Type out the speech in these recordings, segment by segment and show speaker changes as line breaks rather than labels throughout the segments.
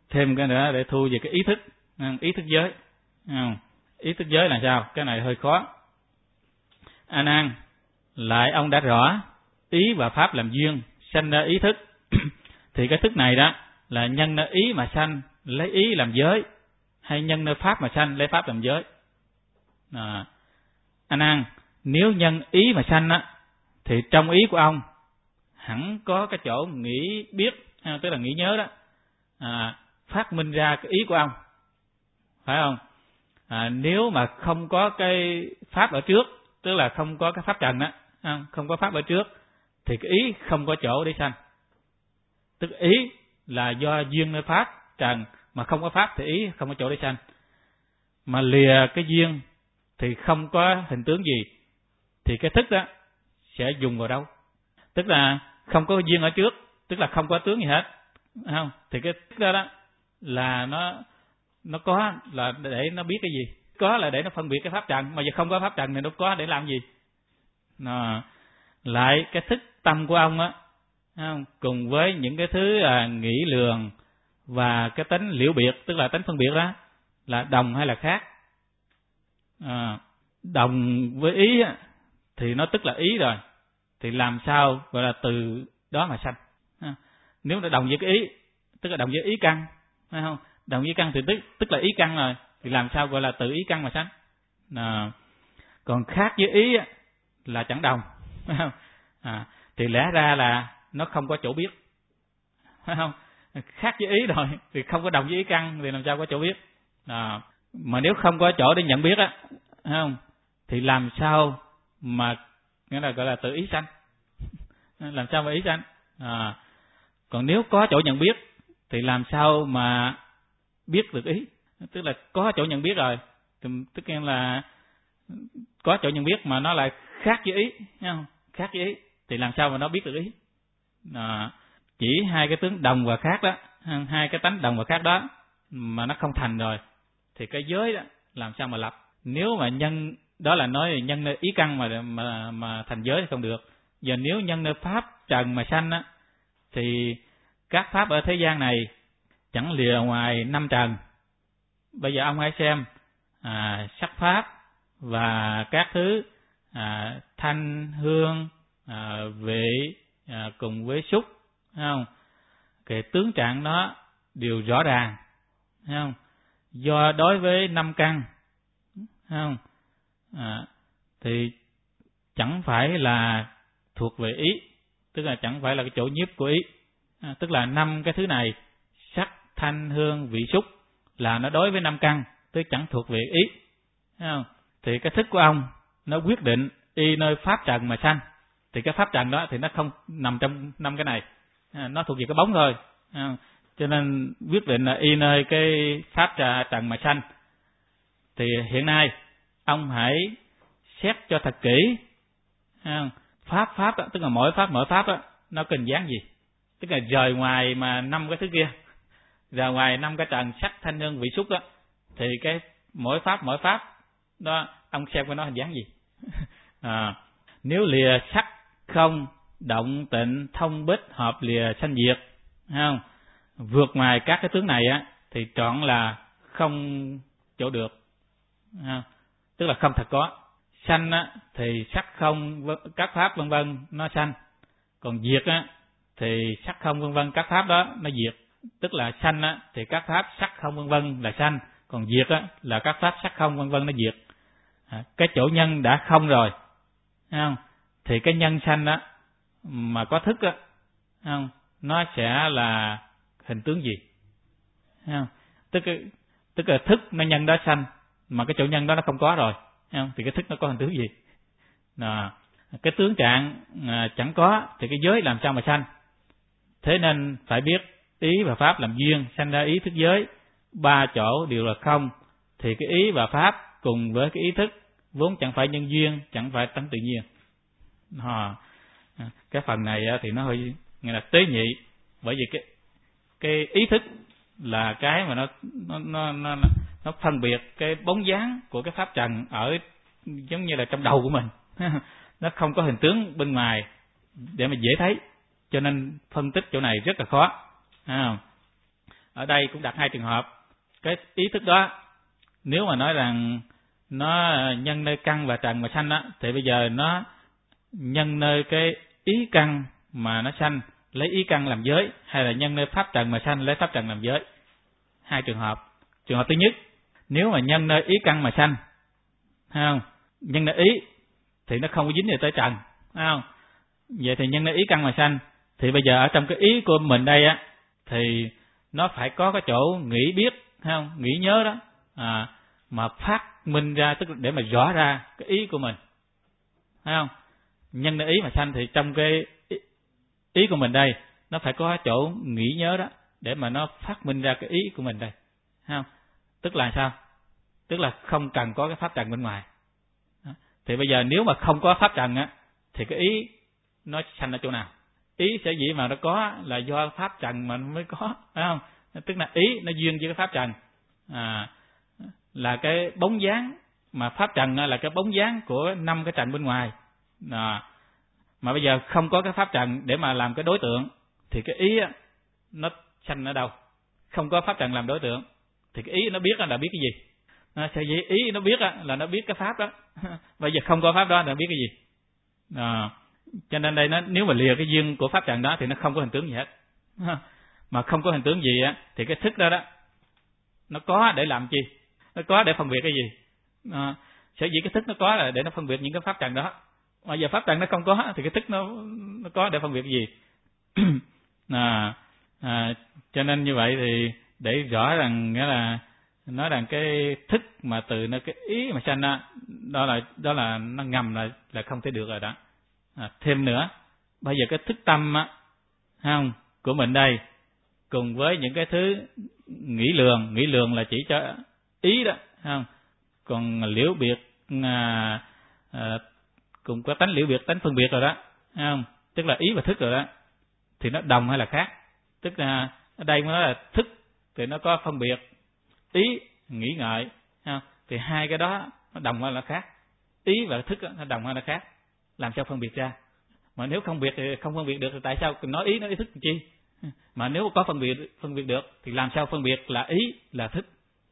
thêm cái nữa để thu về cái ý thức, ý thức giới. Ý thức giới là sao? Cái này hơi khó. A Nan, lại ông đã rõ ý và pháp làm duyên sanh ra ý thức. Thì cái thức này đó là nhân nơi ý mà sanh, lấy ý làm giới, hay nhân nơi pháp mà sanh, lấy pháp làm giới? A Nan, nếu nhân ý mà sanh á, thì trong ý của ông hẳn có cái chỗ nghĩ biết, tức là nghĩ nhớ đó, phát minh ra cái ý của ông, phải không? Nếu mà không có cái pháp ở trước, tức là không có cái pháp trần đó, không có pháp ở trước, thì cái ý không có chỗ để sanh. Tức ý là do duyên nơi pháp trần, mà không có pháp thì ý không có chỗ để sanh. Mà lìa cái duyên thì không có hình tướng gì, thì cái thức đó sẽ dùng vào đâu? Tức là không có duyên ở trước, tức là không có tướng gì hết, không? Thì cái thức đó là nó có là để nó biết cái gì? Có là để nó phân biệt cái pháp trần, mà giờ không có pháp trần thì nó có để làm gì? Lại cái thức tâm của ông á, cùng với những cái thứ nghĩ lường và cái tính liễu biệt, tức là tính phân biệt đó, là đồng hay là khác? Đồng với ý á, thì nó tức là ý rồi, thì làm sao gọi là từ đó mà sanh? Nếu nó đồng với cái ý, tức là đồng với ý căn, phải không? Đồng với căn thì tức là ý căn rồi, thì làm sao gọi là từ ý căn mà sanh? Còn khác với ý á, là chẳng đồng, phải không? Thì lẽ ra là nó không có chỗ biết, phải không? Khác với ý rồi thì không có đồng với ý căn, thì làm sao có chỗ biết? Mà nếu không có chỗ để nhận biết á, phải không? Thì làm sao mà nghĩa là gọi là tự ý sanh? Làm sao mà ý sanh? Còn nếu có chỗ nhận biết thì làm sao mà biết được ý? Tức là có chỗ nhận biết rồi, tức là có chỗ nhận biết mà nó lại khác với ý, thấy không? Khác với ý thì làm sao mà nó biết được ý? Chỉ hai cái tướng đồng và khác đó, hai cái tánh đồng và khác đó mà nó không thành rồi, thì cái giới đó làm sao mà lập? Nếu mà nhân đó là nói nhân nơi ý căn mà thành giới thì không được. Giờ nếu nhân nơi pháp trần mà sanh á, thì các pháp ở thế gian này chẳng lìa ngoài năm trần. Bây giờ ông hãy xem sắc pháp và các thứ thanh hương vị cùng với xúc, thấy không? Cái tướng trạng nó đều rõ ràng, thấy không? Do đối với năm căn, thấy không? Thì chẳng phải là thuộc về ý, tức là chẳng phải là cái chỗ nhiếp của ý, tức là năm cái thứ này sắc thanh hương vị xúc là nó đối với năm căn, tức chẳng thuộc về ý, thấy không? Thì cái thức của ông nó quyết định y nơi pháp trần mà sanh, thì cái pháp trần đó thì nó không nằm trong năm cái này, nó thuộc về cái bóng thôi, cho nên quyết định là y nơi cái pháp trần mà sanh. Thì hiện nay ông hãy xét cho thật kỹ, pháp đó, tức là mỗi pháp đó, nó có hình dáng gì? Tức là rời ngoài mà năm cái thứ kia, rời ngoài năm cái trần sắc thanh hương vị xúc đó, thì cái mỗi pháp đó ông xem coi nó hình dáng gì? Nếu lìa sắc không động tịnh thông bích hợp lìa sanh diệt, không vượt ngoài các cái tướng này á, thì trọn là không chỗ được, tức là không thật có. Sanh á thì sắc không các pháp vân vân nó sanh, còn diệt á thì sắc không vân vân các pháp đó nó diệt. Tức là sanh á thì các pháp sắc không vân vân là sanh, còn diệt á là các pháp sắc không vân vân nó diệt. Cái chỗ nhân đã không rồi, không? Thì cái nhân sanh á mà có thức á, không? Nó sẽ là hình tướng gì? Không? Tức là thức nó nhân đó sanh, mà cái chỗ nhân đó nó không có rồi, không? Thì cái thức nó có hình tướng gì? Cái tướng trạng chẳng có thì cái giới làm sao mà sanh? Thế nên phải biết ý và pháp làm duyên sanh ra ý thức giới, ba chỗ đều là không, thì cái ý và pháp cùng với cái ý thức vốn chẳng phải nhân duyên, chẳng phải tánh tự nhiên. Cái phần này thì nó hơi nghĩa là tế nhị, bởi vì cái ý thức là cái mà nó phân biệt cái bóng dáng của cái pháp trần ở giống như là trong đầu của mình. Nó không có hình tướng bên ngoài để mà dễ thấy, cho nên phân tích chỗ này rất là khó. ở đây cũng đặt hai trường hợp. Cái ý thức đó nếu mà nói rằng nó nhân nơi căn và trần mà sanh á, thì bây giờ nó nhân nơi cái ý căn mà nó sanh, lấy ý căn làm giới, hay là nhân nơi pháp trần mà sanh, lấy pháp trần làm giới. Hai trường hợp. Trường hợp thứ nhất, nếu mà nhân nơi ý căn mà sanh, thấy không? Nhân nơi ý thì nó không có dính về tới trần, thấy không? Vậy thì nhân nơi ý căn mà sanh, thì bây giờ ở trong cái ý của mình đây á, thì nó phải có cái chỗ nghĩ biết, thấy không? Nghĩ nhớ đó, mà phát minh ra, tức là để mà rõ ra cái ý của mình, thấy không? Nhân nơi ý mà sanh thì trong cái ý của mình đây nó phải có chỗ nghĩ nhớ đó để mà nó phát minh ra cái ý của mình đây, thấy không? Tức là sao? Tức là không cần có cái pháp trần bên ngoài. Thì bây giờ nếu mà không có pháp trần á, thì cái ý nó sanh ở chỗ nào? Ý sở dĩ mà nó có là do pháp trần mà nó mới có, phải không? Tức là ý nó duyên với cái pháp trần, là cái bóng dáng, mà pháp trần là cái bóng dáng của 5 cái trần bên ngoài. Mà bây giờ không có cái pháp trần để mà làm cái đối tượng, thì cái ý nó sanh ở đâu? Không có pháp trần làm đối tượng thì cái ý nó biết là biết cái gì? Sở dĩ ý nó biết là nó biết cái pháp đó. Bây giờ không có pháp đó là biết cái gì? Cho nên đây nó, nếu mà lìa cái duyên của pháp trần đó thì nó không có hình tướng gì hết. Mà không có hình tướng gì á, thì cái thức đó nó có để làm chi? Nó có để phân biệt cái gì? Sở dĩ cái thức nó có là để nó phân biệt những cái pháp trần đó. Mà giờ pháp trần nó không có thì cái thức nó có để phân biệt cái gì? Cho nên như vậy thì để rõ rằng nghĩa là nói rằng cái thức mà từ nơi cái ý mà sanh đó là nó ngầm là không thể được rồi đó. Thêm nữa, bây giờ cái thức tâm không của mình đây cùng với những cái thứ nghĩ lường là chỉ cho ý đó, không? Còn liễu biệt cùng có tánh liễu biệt, tánh phân biệt rồi đó, không? Tức là ý và thức rồi đó, thì nó đồng hay là khác? Tức là ở đây mới nói là thức thì nó có phân biệt, ý nghĩ ngợi, không? Thì hai cái đó nó đồng hay là khác? Ý và thức nó đồng hay là khác? Làm sao phân biệt ra? Mà nếu không phân biệt được thì tại sao nói ý nói ý thức làm chi? Mà nếu có phân biệt được thì làm sao phân biệt là ý là thức?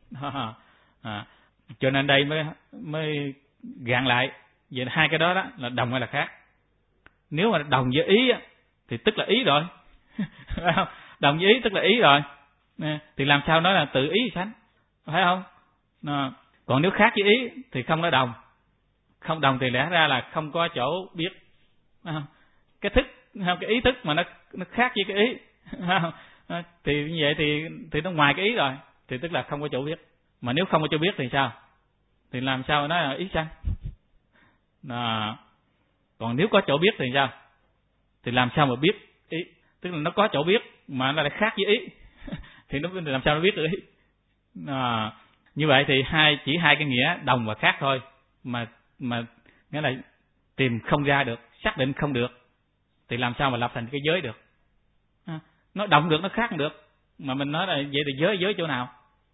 Cho nên đây mới gạn lại vậy, hai cái đó là đồng hay là khác? Nếu mà đồng với ý thì tức là ý rồi. Đồng với ý tức là ý rồi, thì làm sao nói là tự ý sanh, phải không? Còn nếu khác với ý thì không nói đồng. Không đồng thì lẽ ra là không có chỗ biết. Cái thức, cái ý thức mà nó khác với cái ý, thì như vậy thì nó ngoài cái ý rồi, thì tức là không có chỗ biết. Mà nếu không có chỗ biết thì sao? Thì làm sao nói là ý sanh? Còn nếu có chỗ biết thì sao? Thì làm sao mà biết ý? Tức là nó có chỗ biết mà nó lại khác với ý, thì nó làm sao nó biết được ý? Như vậy thì chỉ hai cái nghĩa đồng và khác thôi, mà nghĩa là tìm không ra được, xác định không được, thì làm sao mà lập thành cái giới được? Nó đồng được, nó khác không được, mà mình nói là vậy thì giới chỗ nào?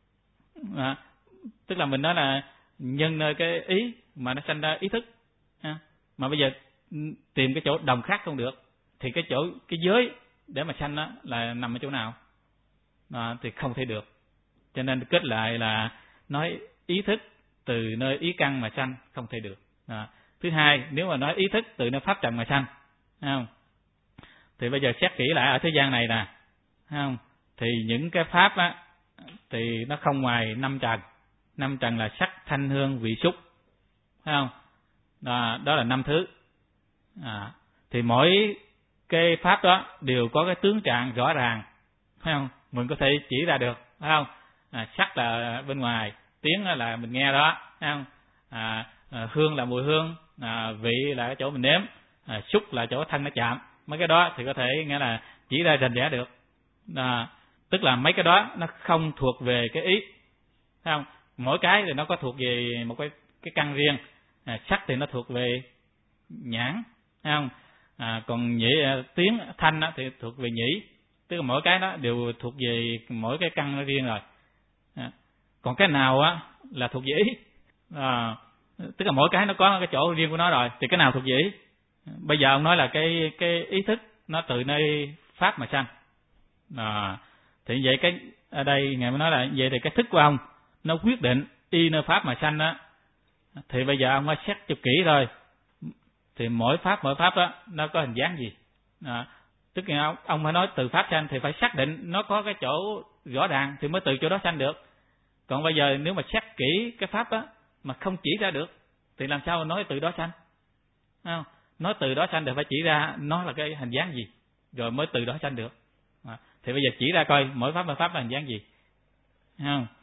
Tức là mình nói là nhân nơi cái ý mà nó sanh ra ý thức, mà bây giờ tìm cái chỗ đồng khác không được, thì cái giới để mà sanh đó là nằm ở chỗ nào? Thì không thể được. Cho nên kết lại là nói ý thức từ nơi ý căn mà sanh không thể được. Thứ hai, nếu mà nói ý thức từ nơi pháp trần mà sanh, không? Thì bây giờ xét kỹ lại ở thế gian này nè, không? Thì những cái pháp á thì nó không ngoài 5 trần. 5 trần là sắc, thanh, hương, vị, xúc, phải không? Đó là 5 thứ. Thì mỗi cái pháp đó đều có cái tướng trạng rõ ràng, phải không? Mình có thể chỉ ra được, phải không? Sắc là bên ngoài, tiếng là mình nghe đó, phải không? Hương là mùi hương, vị là cái chỗ mình nếm, xúc là chỗ thân nó chạm. Mấy cái đó thì có thể nghĩa là chỉ ra rành rẽ được. Tức là mấy cái đó nó không thuộc về cái ý, phải không? Mỗi cái thì nó có thuộc về một cái căn riêng. Sắc thì nó thuộc về nhãn, phải không? Còn tiếng thanh thì thuộc về nhĩ. Tức là mỗi cái đó đều thuộc về mỗi cái căn nó riêng rồi. Còn cái nào là thuộc về ý, tức là mỗi cái nó có cái chỗ riêng của nó rồi, thì cái nào thuộc về ý? Bây giờ ông nói là cái ý thức nó từ nơi pháp mà sanh, Thì vậy cái ở đây ngài mới nói là vậy thì cái thức của ông nó quyết định y nơi pháp mà sanh á. Thì bây giờ ông phải xét cho kỹ rồi. Thì mỗi pháp đó nó có hình dáng gì. Tức là ông phải nói từ pháp sanh thì phải xác định nó có cái chỗ rõ ràng thì mới từ chỗ đó sanh được. Còn bây giờ nếu mà xét kỹ cái pháp đó mà không chỉ ra được thì làm sao nói từ đó sanh? Không? Nói từ đó sanh thì phải chỉ ra nó là cái hình dáng gì rồi mới từ đó sanh được. Thì bây giờ chỉ ra coi mỗi pháp là hình dáng gì. Không?